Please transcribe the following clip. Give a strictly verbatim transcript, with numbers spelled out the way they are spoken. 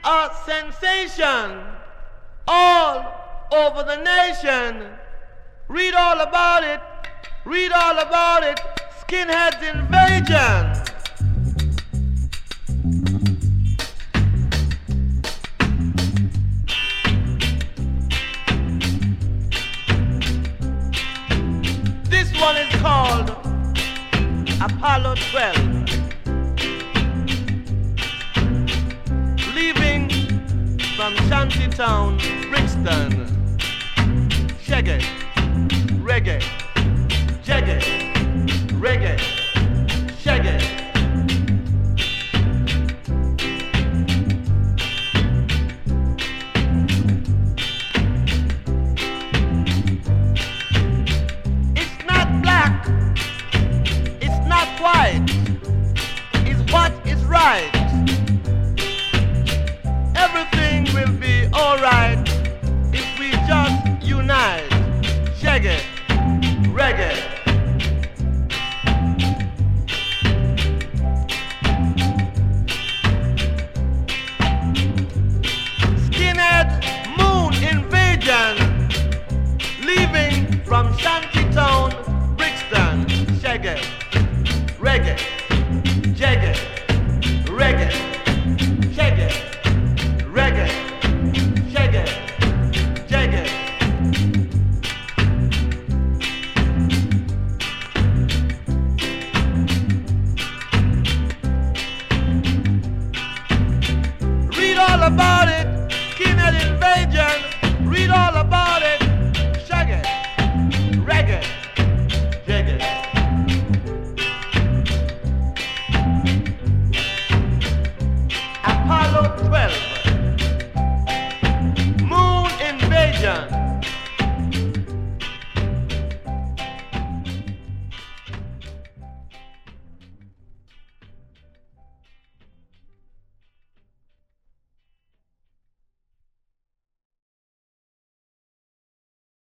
a sensation all over the nation. Read all about it, read all about it, Skinheads Invasion. This one is called Apollo twelve. Leaving from Shantytown, Brixton. Shaggy, reggae, jaggy, reggae, shaggy. It's not black, it's not white, it's what is right. Everything will be alright if we just unite. Shaggy, reggae. Skinhead moon invasion. Leaving from Shantytown, Brixton. Shaggy, reggae, jaggy, reggae, shaggy, reggae, shaggy, jaggy. Read all about it, Skinhead Invasion. Read all about it, shaggy, reggae, jaggy. Apollo